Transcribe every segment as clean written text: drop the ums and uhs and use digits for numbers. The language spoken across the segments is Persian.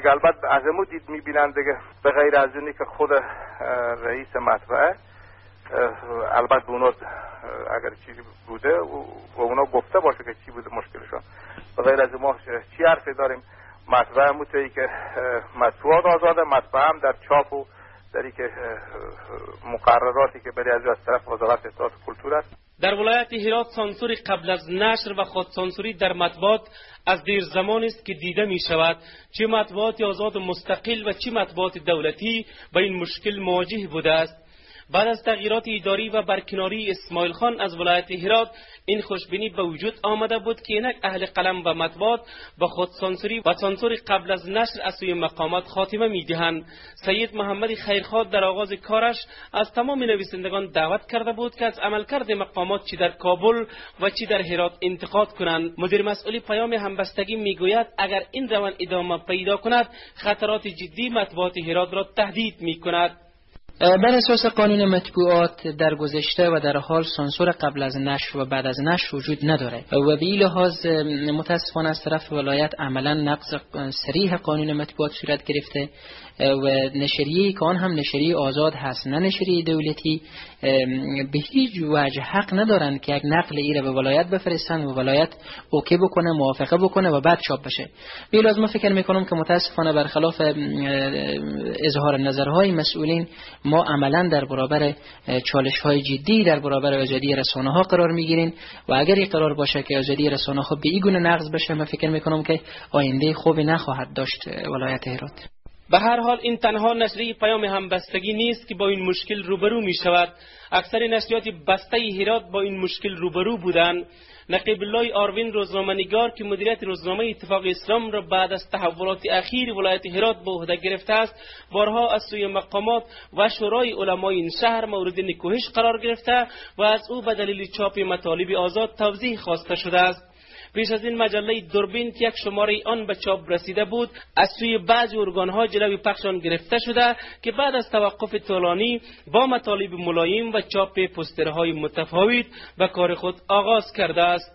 دیگه البته از امو دید میبینن دیگه، به غیر از اینی که خود رئیس مطبعه البته اونا اگر چیزی بوده و اونا گفته باشه که چی بوده مشکلشون، به غیر از ما چی حرفی داریم؟ مطبعه متوی که مطبوعات آزاده، مطبعه هم در چاپ و داری که مقرراتی که برای از طرف وزارت اطلاعات و کلتور است. در ولایت هرات سانسور قبل از نشر و خودسانسوری در مطبوعات از دیر زمان است که دیده می شود. چه مطبوعات آزاد و مستقل و چه مطبوعات دولتی با این مشکل مواجه بوده است. بعد از تغییرات اداری و برکناری اسماعیل خان از ولایت هرات، این خوشبینی به وجود آمده بود که اینک اهل قلم و مطبوعات با خودسانسوری و سانسور قبل از نشر از سوی مقامات خاتمه می‌دهند. سید محمد خیرخواد در آغاز کارش از تمام نویسندگان دعوت کرده بود که از عملکرد مقامات چی در کابل و چی در هرات انتقاد کنند. مدیر مسئول پیام همبستگی میگوید اگر این روند ادامه پیدا کند، خطرات جدی مطبوعات هرات را تهدید می‌کند. بر اساس قانون مطبوعات در گذشته و در حال سانسور قبل از نشر و بعد از نشر وجود نداره و به این لحاظ متاسفانه از طرف ولایت عملا نقض صریح قانون مطبوعات صورت گرفته و نشریه که آن هم نشریه آزاد هست نه نشریه دولتی به هیچ وجه حق ندارند که یک نقل ایره به ولایت بفرستن و ولایت اوکی بکنه، موافقه بکنه و بعد چاپ بشه. به لازم فکر میکنم که متاسفانه برخلاف اظهار نظرهای مسئولین ما عملا در برابر چالش‌های جدی در برابر آزادی رسانه‌ها قرار می‌گیریم و اگر این قرار باشه که آزادی رسانه‌ها به این گونه نقض بشه، من فکر می‌کنم که آینده خوبی نخواهد داشت ولایت هرات. به هر حال این تنها نشریه پیام همبستگی نیست که با این مشکل روبرو می‌شود. اکثر نشریات بسته هرات با این مشکل روبرو بودند. نقیب الله آروین روزنامه‌نگار که مدیریت روزنامه اتفاق اسلام را بعد از تحولات اخیر ولایت هرات به عهده گرفته است، بارها از سوی مقامات و شورای علمای این شهر مورد نکوهش قرار گرفته و از او به دلیل چاپ مطالب آزاد توضیح خواسته شده است. پیش از این مجله دوربین که یک شماره آن به چاپ رسیده بود، از سوی بعضی ارگان‌ها جلوی پخش آن گرفته شده که بعد از توقف طولانی با مطالب ملایم و چاپ پوسترهای متفاوت به کار خود آغاز کرده است.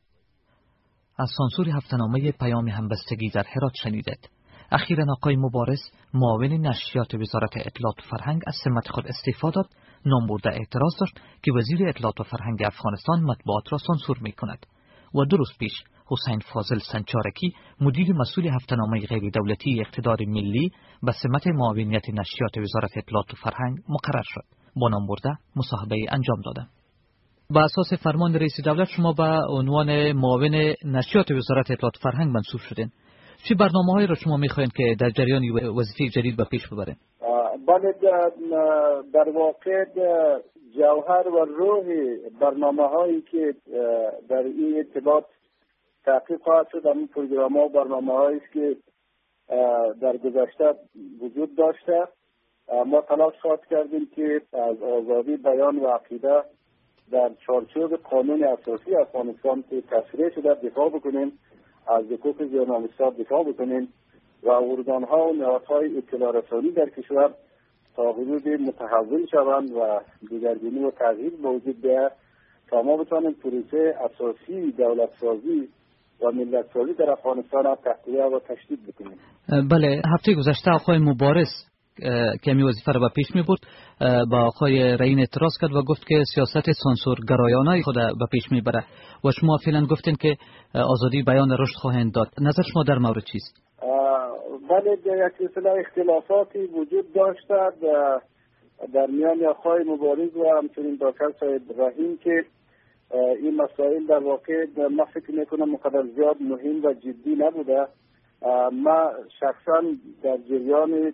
از سانسور هفته‌نامه پیام همبستگی در هرات شنیدید. اخیراً آقای مبارز معاون نشریات وزارت اطلاعات و فرهنگ از سمت خود استعفا داد. نامبرده اعتراض داشت که وزیر اطلاعات و فرهنگ افغانستان مطبوعات را سانسور می‌کند. و 2 روز پیش حسین فاضل سنچارکی مدیر مسئول هفته‌نامه غیر دولتی اقتدار ملی به سمت معاونیت نشریات وزارت اطلاعات و فرهنگ مقرر شد. با نامبرده مصاحبه انجام دادم. با اساس فرمان رئیس دولت شما به عنوان معاون نشریات وزارت اطلاعات و فرهنگ منصوب شدین. چه برنامه‌هایی را شما می‌خواید که در جریان وظیفه جدید به پیش ببرید؟ بله، در واقع جوهر و روح برنامه‌هایی که در این ارتباط تحقیق خواهد شد همین پروگرام‌ها و برنامه‌هایی است که در گذشته وجود داشته. ما تلاش کردیم که از آزادی بیان و عقیده در چارچوب قانون اساسی افغانستان که تشریع شده دفاع بکنیم، از حقوق ژورنالیست‌ها دفاع بکنیم و ارگان‌ها و نهادهای اطلاع رسانی در کشور تا حدود متحول شوند و دیگرگونی و تغییر به وجود بیاید تا ما بتوانیم پروسه اساسی دولت سازی و ملت سازی در افغانستان را تقویت و تشدید بکنیم. بله، هفته گذشته آقای مبارز که می وظیفه را به پیش می برد با آقای رئین اعتراض کرد و گفت که سیاست سانسور گرایانه خود به پیش می بره و شما فعلا گفتین که آزادی بیان رشد خواهند داد. نظر شما در مورد چیست؟ بله، یک سلسله اختلافاتی وجود داشته در میان آقای مبارز و همچنین دکتر سید رحیم که این مسائل در واقع من فکر میکنم مقدر زیاد مهم و جدی نبوده. من شخصا در جریان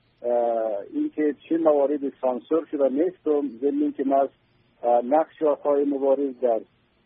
اینکه چه موارد سانسور شده نیستم، ضمن اینکه من نقش آقای مبارز در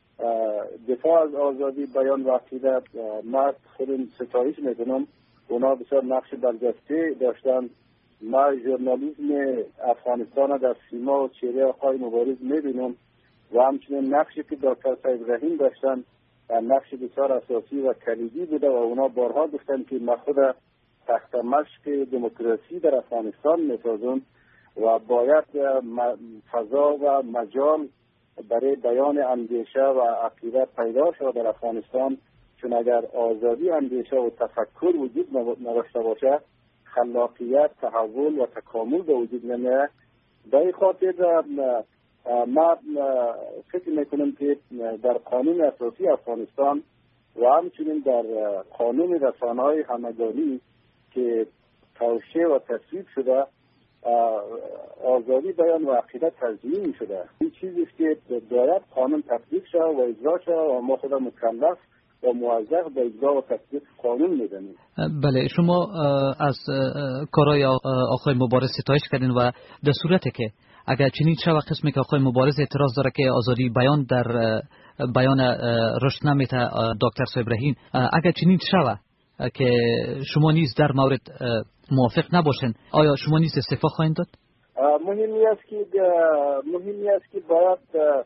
دفاع از آزادی بیان و عقیده من خودم ستایش میکنم. اونا بسیار نقش برجسته داشتن. ما ژورنالیسم افغانستان در سیما و چهره آقای مبارز میبینم و همچنین نقشی که دکتر سید رحیم داشتن نقش بسیار اساسی و کلیدی بوده و اونا بارها گفتن که ما خود تخت مشق دموکراسی در افغانستان میسازم و باید فضا و مجال برای بیان اندیشه و عقیده پیدا شد در افغانستان چون اگر آزادی اندیشه و تفکر وجود نداشته باشه، خلاقیت، تحول و تکامل به وجود نمیاد. به این خاطر ما فکر میکنم که در قانون اساسی افغانستان و همچنین در قانون رسانه‌های همگانی که توشیح و تصویب شده، آزادی بیان و عقیده تضمین شده. این چیزی که باید قانون تطبیق شده و اجرا شده و ما خود مکلف و موظف به اجرا و تطبیق قانون میدانیم. بله، شما از کارهای آقای مبارز ستایش کردین و در صورتی که اگر چنین شود، قسمی که آقای مبارز اعتراض داره که آزادی بیان در بیان رشد نمیته دکتر صاحب رحیم، اگر چنین شود که شما نیز در مورد موافق نباشین، آیا شما نیز استعفا خواهید داد؟ مهمی است که باید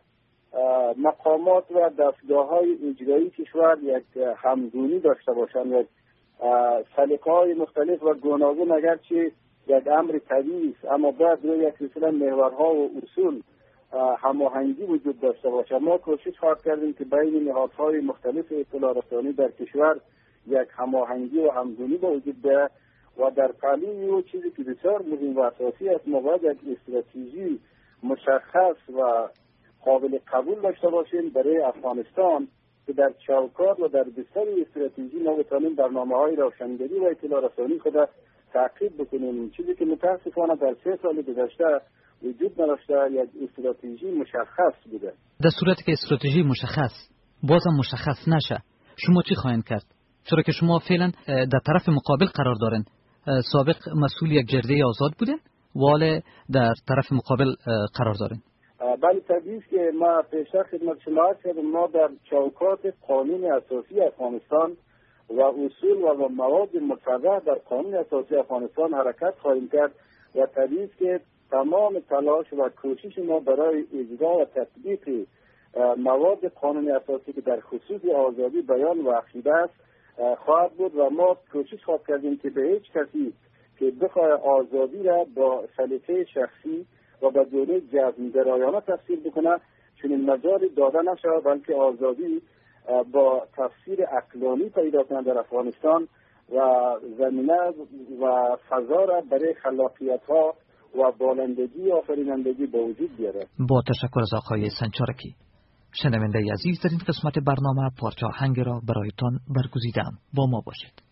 مقامات و دستگاه‌های اجرایی کشور یک همدونی داشته باشند، یک سلیقه‌های مختلف و گوناگون، اگرچه یک امر طبیعی است، اما باید روی یک سلسله محورها و اصول هماهنگی وجود داشته باشه. ما کوشش کردیم که بین نهادهای مختلف اطلاع رسانی در کشور یک هماهنگی و همدونی به وجود بیاید و در تعلیم و چیزی که بسیار مهم و اساسی است، ما باید یک استراتژی مشخص و قابل قبول داشته باشیم برای افغانستان که در چوکات و در بستر استراتژی ما بتوانیم برنامه‌های روشنگری و اطلاع رسانی خود تعقیب بکنیم. چیزی که متاسفانه در 3 سال گذشته وجود نداشته، یک استراتژی مشخص بوده. در صورتی که استراتژی بازم مشخص نشه، شما چی خواهید کرد؟ چرا که شما فعلا در طرف مقابل قرار دارین. سابق مسئول یک جرده آزاد بودین، ولی در طرف مقابل قرار دارین. بله، طبیعی است که ما پیشتر خدمت شما عرض کردم، ما در چوکات قانون اساسی افغانستان و اصول و مواد مقرر در قانون اساسی افغانستان حرکت خواهیم کرد و طبیعی است که تمام تلاش و کوشش ما برای اجرا و تطبیق مواد قانون اساسی که در خصوص آزادی بیان و عقیده است خواهد بود و ما کوشش خواهد کردیم که به هیچ کسی که بخواد آزادی را با سلیقه شخصی و به دوره جزم‌گرایانه تفسیر بکنه چنین مجالی داده نشود، بلکه آزادی با تفسیر عقلانی پیدا کنه در افغانستان و زمینه و فضا را برای خلاقیت‌ها و بالندگی و آفرینندگی به وجود بیاره. با تشکر از آقای سنچارکی. شنونده عزیز، در این قسمت برنامه پارچه آهنگ را برایتان برگزیدم. با ما باشید.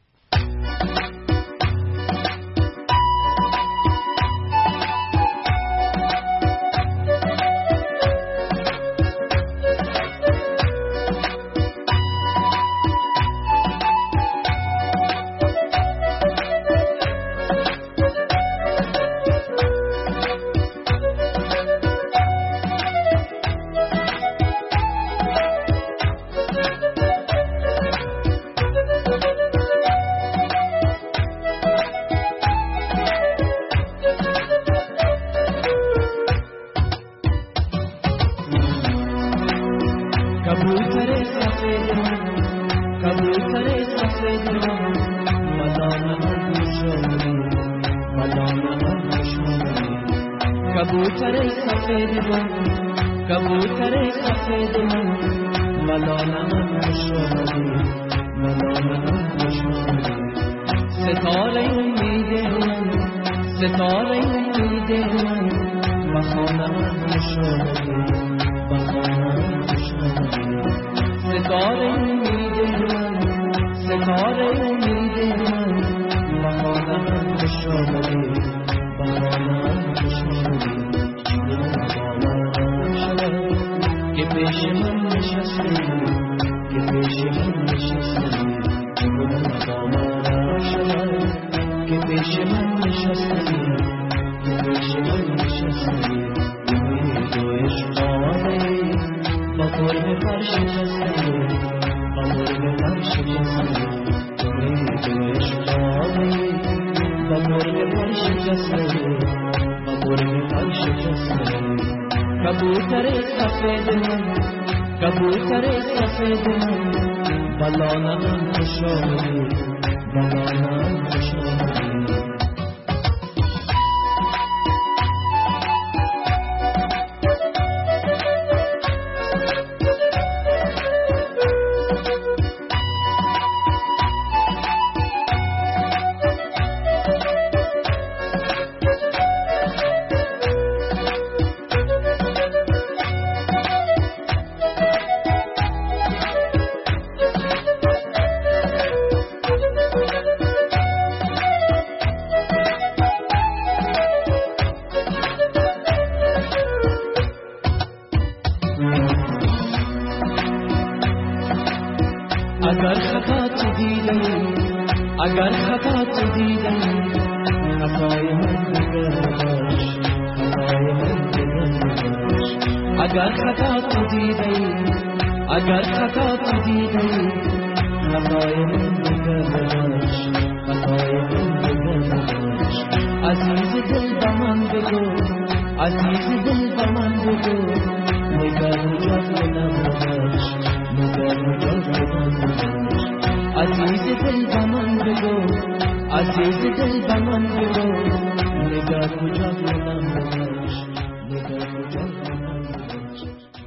خطا تو دیدی خطای من ببخش خطای من ببخش اگر خطا تو دیدی اگر خطا تو دیدی خطای من ببخش خطای من ببخش عزیز دل به من بگو عزیز دل به من بگو نگر مجاز نبخش نگر مجاز نبخش عزیز دل به من بگو عزیز دل به من بگو نگر مجاز نبخش نگر مجاز نبخش.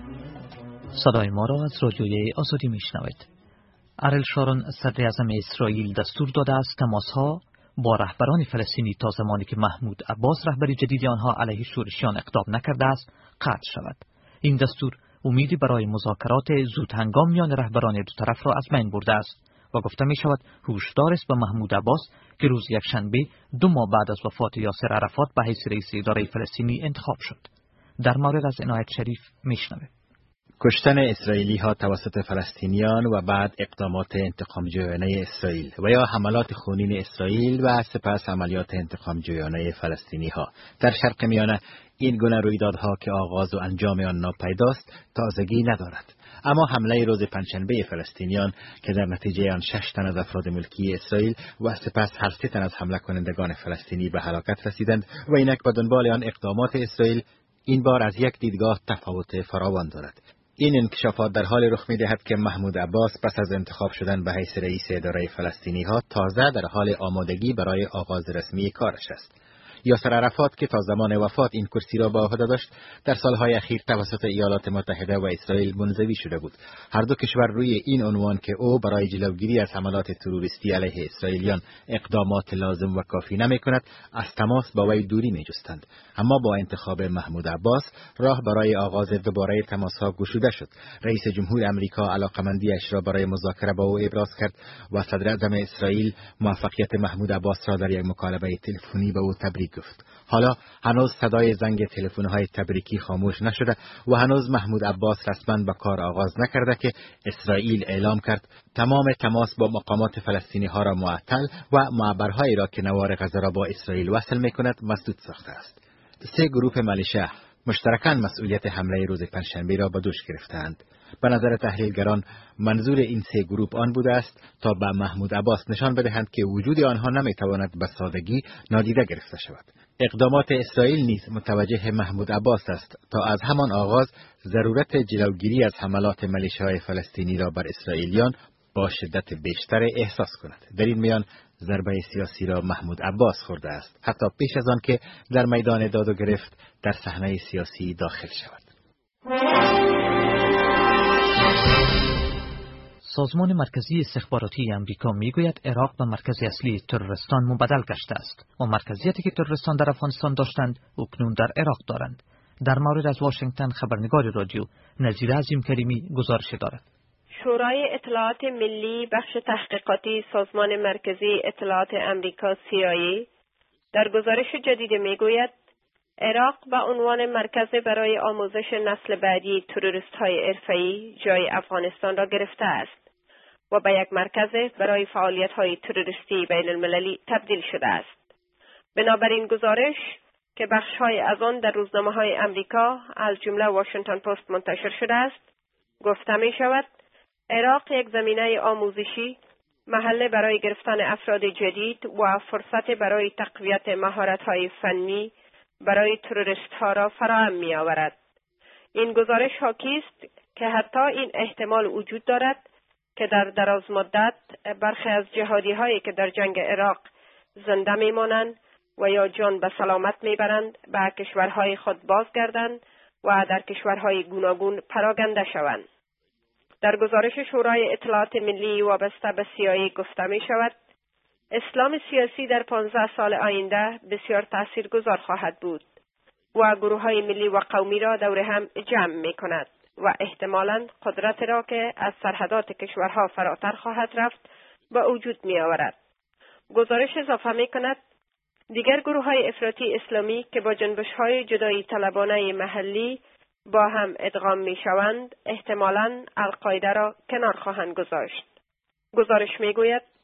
صدای ما را از رادیوی آزادی میشنوید. اریل شارون صدر اعظم اسرائیل دستور داده است تماس‌ها با رهبران فلسطینی تا زمانی که محمود عباس رهبری جدید آنها علیه شورشیان اقدام نکرده است قطع شود. این دستور امیدی برای مذاکرات زود هنگام میان رهبران دو طرف را از بین برده است و گفته می شود هشدار است به محمود عباس که روز یکشنبه 2 ماه بعد از وفات یاسر عرفات به حیث رئیس اداره فلسطینی انتخاب شد. در مورد از عنایت شریف میشنویم. کشتن اسرائیلی ها توسط فلسطینیان و بعد اقدامات انتقام جویانه اسرائیل و یا حملات خونین اسرائیل و سپس عملیات انتقام جویانه فلسطینی ها در شرق میانه، این گونه رویدادها که آغاز و انجام آن ناپیداست تازگی ندارد. اما حمله روز پنجشنبه فلسطینیان که در نتیجه آن 6 تن از افراد ملکی اسرائیل و سپس هر 3 تن از حمله کنندگان فلسطینی به هلاکت رسیدند و اینک به دنبال آن اقدامات اسرائیل، این بار از یک دیدگاه تفاوت فراوان دارد. این انکشافات در حال رخ می‌دهد که محمود عباس پس از انتخاب شدن به حیث رئیس اداره فلسطینی ها تازه در حال آمادگی برای آغاز رسمی کارش است. یاسر عرفات که تا زمان وفات این کرسی را به عهده داشت، در سالهای اخیر توسط ایالات متحده و اسرائیل منزوی شده بود. هر دو کشور روی این عنوان که او برای جلوگیری از حملات تروریستی علیه اسرائیلیان اقدامات لازم و کافی نمی‌کند، از تماس با وی دوری می‌جستند. اما با انتخاب محمود عباس راه برای آغاز دوباره تماس‌ها گشوده شد. رئیس جمهور آمریکا علاقمندی‌اش را برای مذاکره با او ابراز کرد و صدر اعظم اسرائیل موفقیت محمود عباس را در یک مکالمه تلفنی به او تبریک گفت. حالا هنوز صدای زنگ تلفن‌های تبریکی خاموش نشده و هنوز محمود عباس رسما به کار آغاز نکرده که اسرائیل اعلام کرد تمام تماس با مقامات فلسطینی ها را معطل و معبرهایی را که نوار غزه را با اسرائیل وصل می‌کند مسدود ساخته است. 3 گروه ملیشه مشترکاً مسئولیت حمله روز پنجشنبه را به دوش گرفتند. به نظر تحلیلگران منظور این 3 گروه آن بوده است تا به محمود عباس نشان بدهند که وجود آنها نمیتواند به سادگی نادیده گرفته شود. اقدامات اسرائیل نیز متوجه محمود عباس است تا از همان آغاز ضرورت جلوگیری از حملات ملیشه‌های فلسطینی را بر اسرائیلیان با شدت بیشتر احساس کند. در این میان ضربه سیاسی را محمود عباس خورده است، حتی پیش از آن که در میدان داد و گرفت در صحنه سیاسی داخل شود. سازمان مرکزی استخباراتی آمریکا میگوید عراق به مرکز اصلی تروریستان مبدل گشته است و مرکزیتی که تروریستان در افغانستان داشتند اکنون در عراق دارند. در مورد از واشنگتن خبرنگار رادیو نظیر عظیم کریمی گزارش دارد. شورای اطلاعات ملی بخش تحقیقاتی سازمان مرکزی اطلاعات آمریکا CIA در گزارش جدید میگوید عراق به عنوان مرکز برای آموزش نسل بعدی تروریست‌های حرفه‌ای جای افغانستان را گرفته است و به یک مرکز برای فعالیت‌های تروریستی بین المللی تبدیل شده است. بنابراین گزارش که بخش‌های از آن در روزنامه‌های آمریکا از جمله واشنگتن پست منتشر شده است، گفته می‌شود عراق یک زمینه آموزشی، محل برای گرفتن افراد جدید و فرصت برای تقویت مهارت‌های فنی برای تروریست‌ها را فراهم می‌آورد. این گزارش حاکی است که حتی این احتمال وجود دارد که در دراز مدت برخی از جهادی‌هایی که در جنگ عراق زنده می‌مانند و یا جان به سلامت می‌برند به کشورهای خود بازگردند و در کشورهای گوناگون پراگنده شوند. در گزارش شورای اطلاعات ملی وابسته به CIA گفته می‌شود اسلام سیاسی در 15 سال آینده بسیار تاثیرگذار خواهد بود و گروه‌های ملی و قومی را دور هم جمع می‌کند و احتمالاً قدرت را که از سرحدات کشورها فراتر خواهد رفت به وجود می‌آورد. گزارش اضافه می‌کند دیگر گروه‌های افراطی اسلامی که با جنبش‌های جدایی طلبانه محلی با هم ادغام می‌شوند احتمالاً القاعده را کنار خواهند گذاشت. گزارش می‌گوید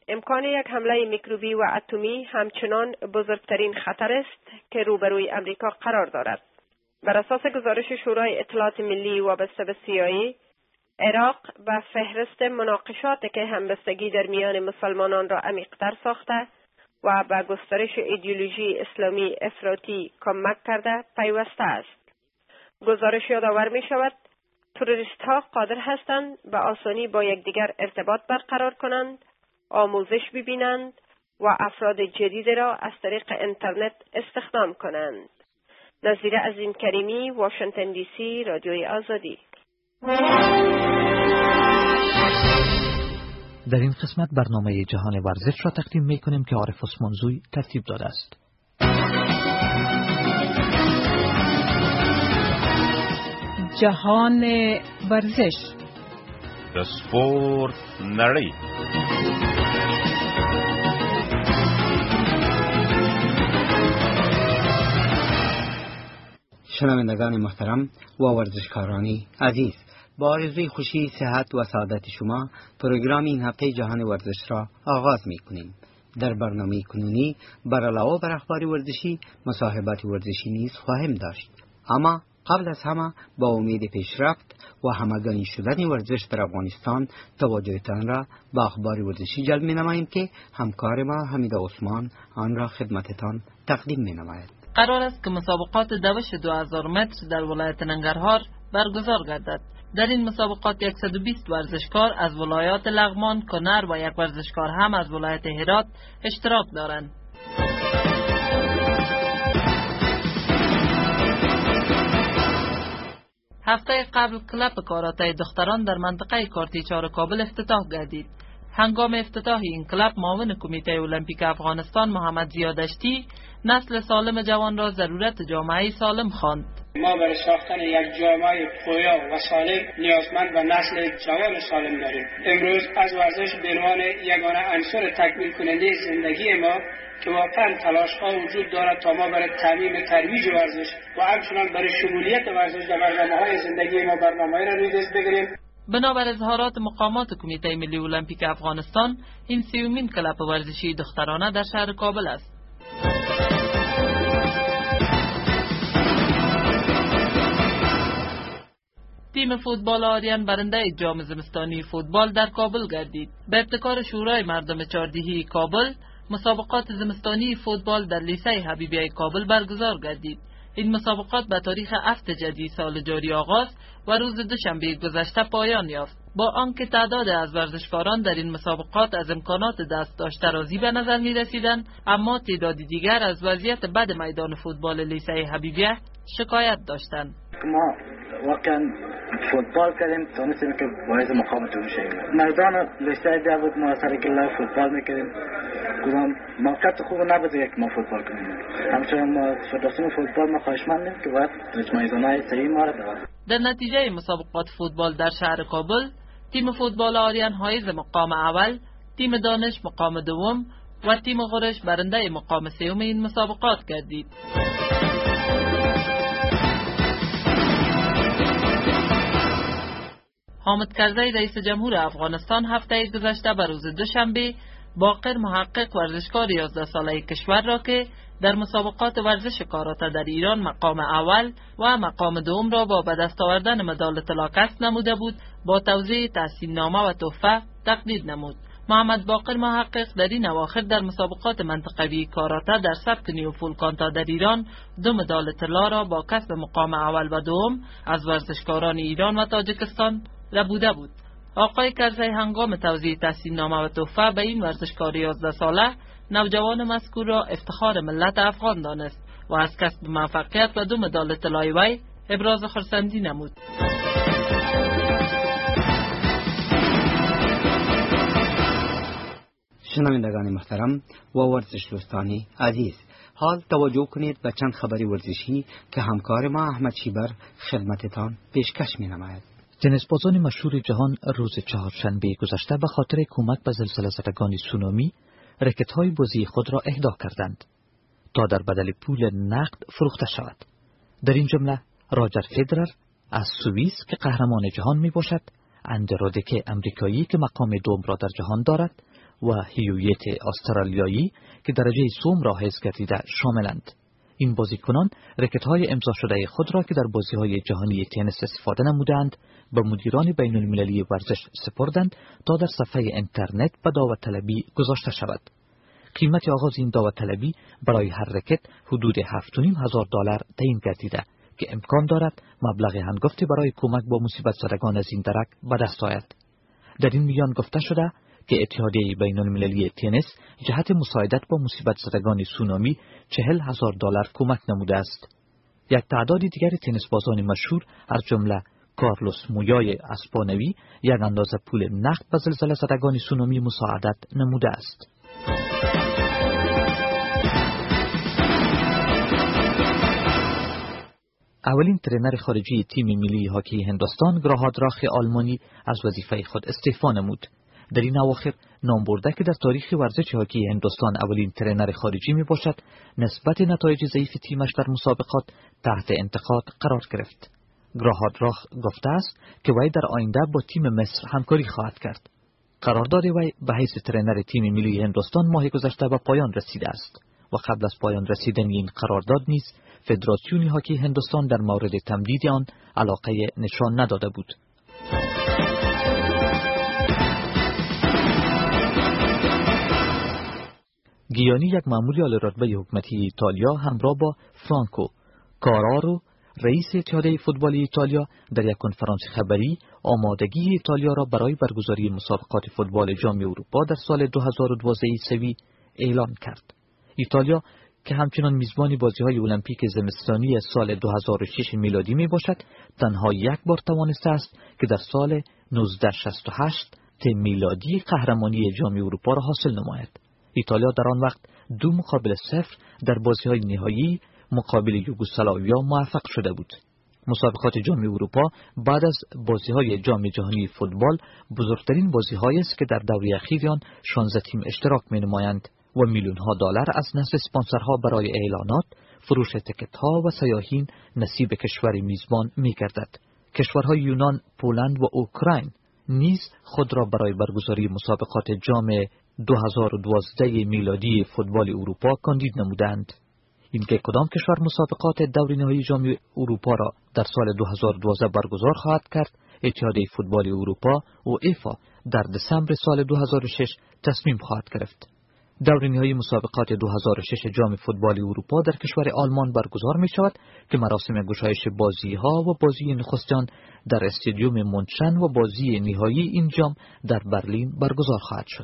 امکان یک حمله میکروبی و اتمی همچنان بزرگترین خطر است که روبروی امریکا قرار دارد. بر اساس گزارش شورای اطلاعات ملی وابسته به CIA، عراق به فهرست مناقشات که همبستگی در میان مسلمانان را عمیق‌تر ساخته و به گسترش ایدئولوژی اسلامی افراطی کمک کرده پیوسته است. گزارش یادآور می شود تروریست ها قادر هستند به آسانی با یکدیگر ارتباط برقرار کنند، آموزش ببینند و افراد جدید را از طریق اینترنت استخدام کنند. نظیر عظیم کریمی، واشنگتن دی سی، رادیوی آزادی. در این قسمت برنامه جهان ورزش را تقدیم می کنیم که عارف عثمانزوی ترتیب داده است. جهان ورزش، د سپورت نړۍ. شنوندگان محترم و ورزشکاران عزیز، با آرزوی خوشی، صحت و سعادت شما پروگرام این هفته جهان ورزش را آغاز می کنیم. در برنامه کنونی بر علاوه بر اخبار ورزشی مصاحبت ورزشی نیز خواهیم داشت. اما قبل از همه با امید پیشرفت و همگانی شدن ورزش در افغانستان توجهتان را به اخبار ورزشی جلب می نماییم که همکار ما حمید عثمان آن را خدمتتان تقدیم می نماید. قرار است که مسابقات دوش 2000 متر در ولایت ننگرهار برگزار گردد. در این مسابقات 120 ورزشکار از ولایات لغمان، کنر و یک ورزشکار هم از ولایت هرات اشتراک دارند. هفته قبل کلب کاراته دختران در منطقه کارتیچار کابل افتتاح گردید. هنگام افتتاح این کلب معاون کمیته المپیک افغانستان محمد زیادشتی نسل سالم جوان را ضرورت جامعه سالم خواند. ما برای ساختن یک جامعه پویا و سالم نیازمند به نسل جوان سالم داریم. امروز از ورزش به عنوان یگانه عنصر تکمیل کننده زندگی ما که واقعا تلاش ها وجود دارد تا ما برای تعمیم ترویج ورزش و همچنان برای شمولیت ورزش در برنامه‌های زندگی ما برنامه‌ای را روی دست بگیریم. بنابر اظهارات مقامات کمیته ملی المپیک افغانستان، این 30مین کلب ورزشی دخترانه در شهر کابل است. تیم فوتبال آریان برنده جام زمستانی فوتبال در کابل گردید. به ابتکار شورای مردم چهاردهی کابل، مسابقات زمستانی فوتبال در لیسه حبیبیه کابل برگزار گردید. این مسابقات به تاریخ 7 جدی سال جاری آغاز و روز دوشنبه گذشته پایان یافت. با آنکه تعداد از ورزشکاران در این مسابقات از امکانات دست داشته راضی به نظر می رسیدند، اما تعداد دیگر از وضعیت بد میدان فوتبال لیسه حبیبیه شکایت داشتند. ما واقعا فوتبال کردیم تونستیم که باعث مقام جمع شدیم. میدان لیسه حبیبیه بود، ما سر گله فوتبال میکردیم. کدام موقعیت خوب نبود یک ما فوتبال کنیم. همچنین ما فدراسیون فوتبال ما خواهشمندیم که باید میدانهای صحیح ما را دارد. در نتیجه مسابقات فوتبال در شهر کابل، تیم فوتبال آریان حایز مقام اول، تیم دانش مقام دوم و تیم غرش برنده مقام سوم این مسابقات گردید. حامد کرزی رئیس جمهور افغانستان هفته گذشته به روز دوشنبه باقر محقق ورزشکار 11 ساله کشور را که در مسابقات ورزش کاراته در ایران مقام اول و مقام دوم را با به دست آوردن مدال طلا کسب نموده بود، با توزیع تحسین‌نامه و تحفه تقدیر نمود. محمد باقر محقق در این اواخر در مسابقات منطقوی کاراته در سبک نیوفول کانتا در ایران 2 مدال طلا را با کسب مقام اول و دوم از ورزشکاران ایران و تاجیکستان ربوده بود. آقای کرزی هنگام توزیع تحسین‌نامه و تحفه به این ورزشکار 11 ساله نوجوان مذکور را افتخار ملت افغان دانست و از کسب موفقیت و 2 مدال طلای وی ابراز خرسندی نمود. شنوندگان محترم و ورزش دوستان عزیز، حال توجه کنید به چند خبری ورزشی که همکار ما احمد شیبر خدمتتان پیشکش می نماید. تنیسبازان مشهور جهان روز چهارشنبه گذشته به خاطر کمک به زلزله زدگان سونامی رکت‌های بازی خود را اهدا کردند تا در بدل پول نقد فروخته شود. در این جمله راجر فدرر از سوئیس که قهرمان جهان می باشد، اندرودکه امریکایی که مقام دوم را در جهان دارد و هیویت استرالیایی که درجه سوم را حفظ گردیده شاملند. این بازیکنان رکت‌های امضا شده خود را که در بازی‌های جهانی تنیس استفاده نمودند به مدیران بین‌المللی ورزش سپردند تا در صفحه اینترنت به دعوت‌طلبی گذاشته شود. قیمت آغاز این دعوت‌طلبی برای هر رکت حدود $7,500 تعیین گردیده که امکان دارد مبلغ هنگفتی برای کمک با مصیبت زدگان از این درک به دست آید. در این میان گفته شده که اتحادیه بین‌المللی تنیس جهت مساعدت با مصیبت زدگان سونامی $40,000 کمک نموده است. یک تعداد دیگر تنیس بازان مشهور از جمله کارلوس مویای اسپانوی یک اندازه پول نقد به زلزله زدگان سونامی مساعدت نموده است. اولین ترینر خارجی تیم ملی هاکی هندوستان گراهاد راخ آلمانی از وظیفه خود استعفا نمود. در این اواخر نام برده که در تاریخ ورزش هاکی هندوستان اولین ترینر خارجی می باشد، نسبت نتایج ضعیف تیمش در مسابقات تحت انتقاد قرار گرفت. گراهاد راخ گفته است که وی در آینده با تیم مصر همکاری خواهد کرد. قرارداد وی به حیث ترینر تیم ملی هندوستان ماه گذشته به پایان رسیده است و قبل از پایان رسیدن این قرارداد نیز فدراسیون هاکی هندوستان در مورد تمدید آن علاقه نشان نداده بود. گیانی، یک مأمور اعلی رتبه حکومتی ایتالیا، همراه با فرانکو کارارو رئیس اتحادیه فوتبال ایتالیا در یک کنفرانس خبری آمادگی ایتالیا را برای برگزاری مسابقات فوتبال جام اروپا در سال 2012 عیسوی اعلان کرد. ایتالیا که همچنان میزبان بازی‌های المپیک زمستانی سال 2006 میلادی می باشد، تنها یک بار توانسته است که در سال 1968 میلادی قهرمانی جام اروپا را حاصل نماید. ایتالیا در آن وقت 2-0 در بازی‌های نهایی مقابل یوگسلاویا موفق شده بود. مسابقات جام اروپا بعد از بازی‌های جام جهانی فوتبال بزرگترین بازی‌هایی است که در دوره اخیر آن 16 تیم اشتراک می‌نمایند و میلیون‌ها دلار از نزد اسپانسرها برای اعلانات، فروش تکت‌ها و سیاحین نصیب کشور میزبان می‌گردد. کشورهای یونان، پولند و اوکراین نیز خود را برای برگزاری مسابقات جام 2012 میلادی فوتبال اروپا کاندید نمودند. اینکه کدام کشور مسابقات دور نهایی جام اروپا را در سال 2012 برگزار خواهد کرد، اتحادیه فوتبال اروپا و ایفا در دسامبر سال 2006 تصمیم خواهد گرفت. دور نهایی مسابقات 2006 جام فوتبال اروپا در کشور آلمان برگزار می شود که مراسم گشایش بازی‌ها و بازی نخستان در استادیوم مونشن و بازی نهایی این جام در برلین برگزار خواهد شد.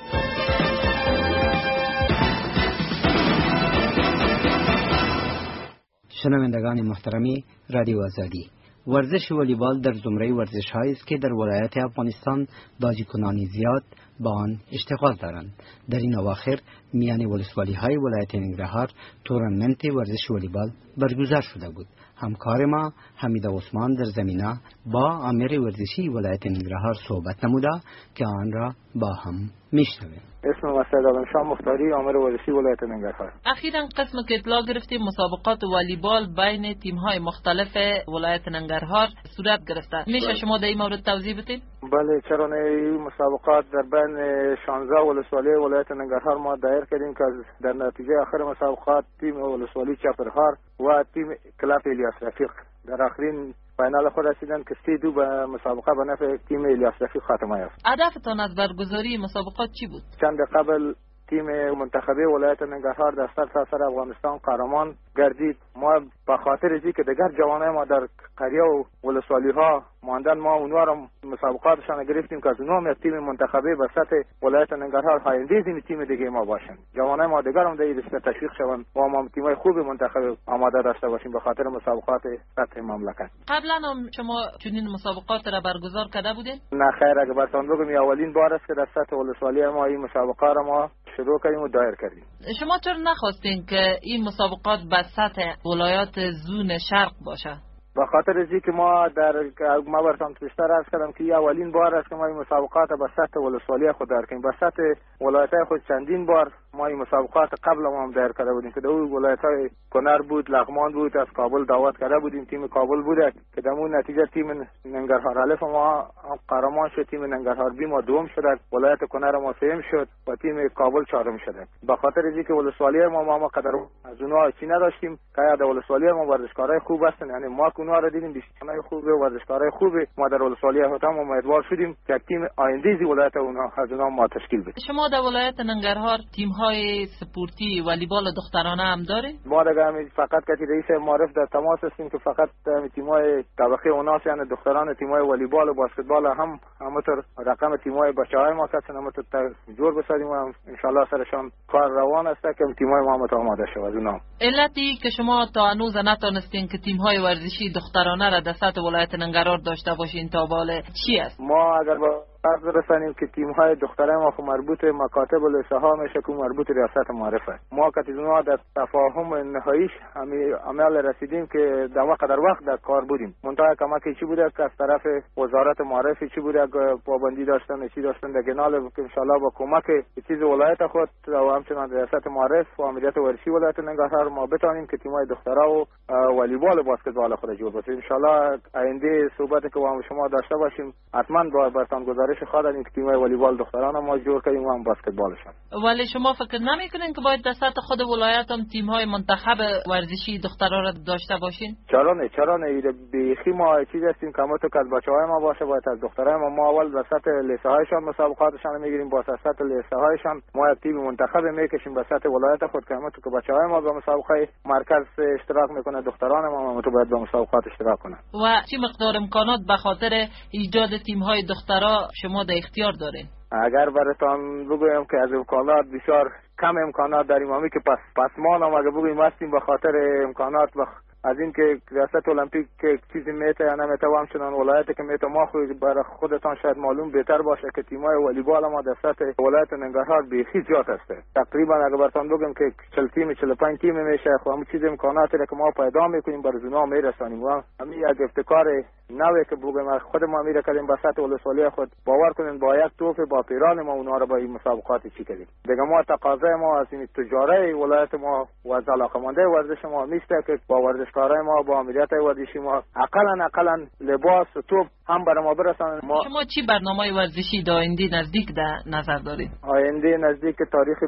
شنوندگان محترمی رادیو آزادی، ورزش والیبال در زمره ورزش‌هایی است که در ولایت افغانستان بازیکنانی زیاد با آن اشتغال دارند. در این اواخر میان ولسوالی‌های ولایت ننگرهار تورنمنت ورزش والیبال برگزار شده بود. همکار ما حمید عثمان در زمینه با امیر ورزشی ولایت ننگرهار صحبت نموده که آن را با هم میشنویم. اسم مسعود عالمشاه مختاری، امیر ورزشی ولایت ننگرهار. اخیراً قسم که اطلاع گرفتیم مسابقات والیبال بین تیم‌های مختلف ولایت ننگرهار صورت گرفته. میشه شما در این مورد توضیح بدید؟ بله، چرا نه. این مسابقات در بین 16 ولسوالی ولایت ننگرهار ما دایر کردیم که در نتیجه آخر مسابقات تیم ولسوالی چپرهار و تیم کلاب الیاس رفیق در آخرین فینال خود رسیدند که 3-2 به مسابقه به نفع تیم الیاس رفیق خاتمه یافت. هدفتان از برگزاری مسابقات چی بود؟ چند قبل تیم منتخبه ولایت ننگرهار در سرتاسر افغانستان قهرمان گردید. ما به خاطر اینکه که دیگر جوانای ما در قریه و ولسوالی ها ماندن، ما اونها را مسابقاتشان گرفتیم که از اونها یک تیم منتخبه به سطح ولایت ننگرهار آینده این تیم دیگه ما باشن. جوانای ما دیگر هم در این تشویق شوند و ما تیمای خوب منتخب آماده داشته باشیم به خاطر مسابقات سطح مملکت. قبلا هم شما چنین مسابقات را برگزار کرده بودین؟ نه خیر، اگه براتون بگم اولین بار است که در سطح ولسوالی ما این مسابقه را ما شروع کردیم و دایر کردیم. شما چرا نخواستین که این مسابقات به سطح ولایات زون شرق باشه؟ به خاطر از اینکه ما براتون بیشتر عرض کردم که اولین بار است که ما این مسابقات به سطح ولسوالی خود داریم. به سطح ولایت خود چندین بار ما این مسابقات قبل ما هم دایر کرده بودیم که در ولایت‌های کنر بود، لغمان بود، از کابل دعوت کرده بودیم. تیم کابل بود که در اون نتیجه تیم ننگرهار الف ما قهرمان شد، تیم ننگرهار بی ما دوم شد، ولایت کنر ما سوم شد و تیم کابل چهارم شد. به خاطر اینکه ولسوالی ما قدر از اونها چی نداشتیم که در ولسوالی ما ورزشکارای خوب هستن، یعنی ما اونها را دیدیم، بیشترای خوبه، ورزشکارای خوبه. ما در ولسوالی هم امیدوار شدیم که تیم آینده ولایت اونها از اونها ما تشکیل بدیم. شما در ولایت ننگرهار تیم‌های سپورتی والیبال دخترانه هم دارید؟ ما دیگه فقط که رئیس معرف در تماس هستیم که فقط تیم‌های طبقه اوناس، یعنی دختران تیم‌های والیبال و بسکتبال هم همونطور رقم تیم‌های بچه‌های ما کسن همونطور جور بسازیم و ان شاء الله سرشان کار روان است که تیم‌های ما آماده شود. اونا علتی که شما تا هنوز نتونستین که تیم‌های ورزشی دخترانه را در سطح ولایت ننگرهار داشته باشین تا باله چی است؟ ما اگر با فرض برسانیم که تیم‌های دختران ما خو مربوط مکاتب و لسه‌ها میشه که مربوط ریاست معرفه، ما که اونها در تفاهم نهاییش عمل رسیدیم که در وقت در کار بودیم. منتها کمکی چی بوده که از طرف وزارت معرفی چی بوده پابندی داشتن چی داشتن در کنال که ان شاء الله با کمک چیز ولایت خود و همچنین ریاست معرف و امنیت ورزشی ولایت ننگرهار ما بتونیم که تیم‌های دخترها و والیبال و بسکتبال خود جور بسازیم. ان شاء الله آینده صحبتی که با شما داشته باشیم حتما با برتان گزارش خواهد که تیم‌های والیبال دختران ما جور کنیم و هم بسکتبالشان. ولی شما فکر نمی‌کنین که باید در سطح خود ولایت هم تیم‌های منتخب ورزشی دختران را داشته باشین؟ چرا نه بیخی ما چیز هستیم که تو که از بچه‌های ما باشه، باید از دختران ما اول در سطح لیسه‌هایشان مسابقاتشان میگیریم، با سطح لیسه‌هایشان ما یک تیم منتخب میکشیم به سطح ولایت خود که تو که بچه‌های ما به مسابقه مرکز اشتراک میکنه، دختران ما تو باید به مسابقات اشتراک کنن. و چه مقدار امکانات به خاطر ایجاد تیم‌های دخترا شما در اختیار دارین؟ اگر براتون بگویم که از امکانات بسیار کم امکانات داریم، همی که پس ما هم اگر بگویم هستیم به خاطر امکانات از این که ریاست المپیک که چیزی میته یا نمیته و همچنان ولایت که میته ما برای خودتان شاید معلوم بهتر باشه که تیمای والیبال ما در سطح ولایت ننگرهار بیخی زیاد است. تقریبا اگر براتون بگم که 40 تیم 45 تیم میشه، خب همون چیز امکاناتی که ما پیدا میکنیم برای اونا میرسانیم و همین یک ابتکار نوی که بگم خود ما میره کردیم به سطح ولسوالی خود باور کنین با یک توپ با پیران ما اونا رو با این مسابقات چی کردیم. دیگه ما تقاضای ما از این تجاره ولایت ما و از علاقمنده ورزش ما میسته که با ورزشکارای ما با امنیت ورزشی ما اقلا لباس و توپ هم برای ما برسانن. شما چی برنامه ورزشی در آینده نزدیک در نظر دارید؟ آینده نزدیک تاریخ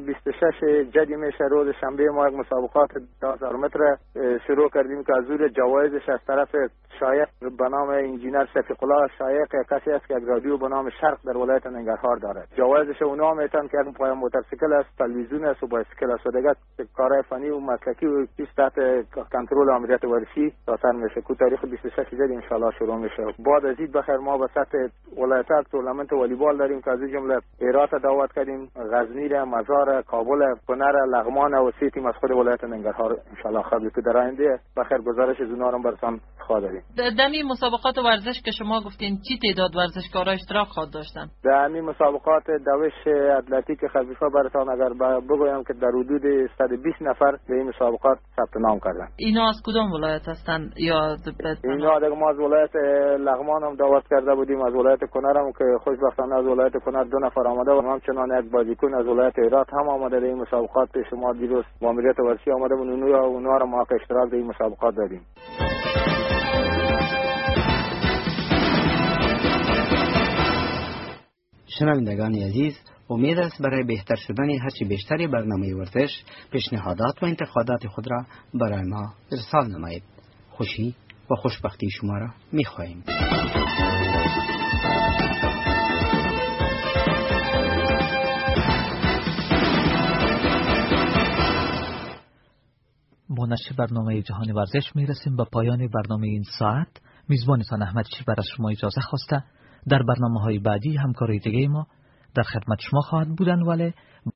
26 جدی میشه، روز شنبه ما یک مسابقات 10000 متر شروع کردیم که از زور جوایزش از طرف شایق به نام انجینر شفیق الله شایق کسی است که یک رادیو به نام شرق در ولایت ننگرهار دارد. جوایزش اونا میتن که یک پای موتورسیکل است، تلویزیون است و بایسکل است و دیگه کارهای فنی و مسلکی و چیز تحت کنترل امنیت ورزشی سر میشه که تاریخ 26 جدی ان شاء الله شروع میشه. بعد از این بخیر ما به سطح ولایت تورنمنت والیبال داریم که از جمله هرات دعوت کردیم، غزنی، مزار، کابل، کنر، لغمان و سه تیم از خود ولایت ننگرهار ان شاء الله قبل که در آینده بخیر گزارش از اونها رو براتون خواهیم. در این مسابقات ورزش که شما گفتین چی تعداد ورزشکارا اشتراک خواهد داشتن؟ در این مسابقات دوش اتلتیک خفیفه براتون اگر بگویم که در حدود 120 نفر به این مسابقات ثبت نام کردن. اینا از کدام ولایت هستن یا اینا دیگه ما از ولایت لغمان هم دعوت کرده بودیم، از ولایت کنر هم که خوشبختانه از ولایت کنر 2 نفر آمده و همچنان یک بازیکن از ولایت هرات هم آمده. در این مسابقات پیش ما دیروز ماموریت ورزشی آمده بود، اونها رو ما که اشتراک در این مسابقات دادیم. شنوندگان عزیز، امید است برای بهتر شدن هرچی بیشتری برنامه ورزش پیشنهادات و انتقادات خود را برای ما ارسال نمایید. خوشی و خوشبختی شما را می‌خواهیم. با نشر برنامه جهان ورزش میرسیم به پایان برنامه این ساعت. میزبانتان احمد شیبر از شما اجازه خواسته در برنامه‌های بعدی همکاری دیگه ما در خدمت شما خواهد بودن. ولی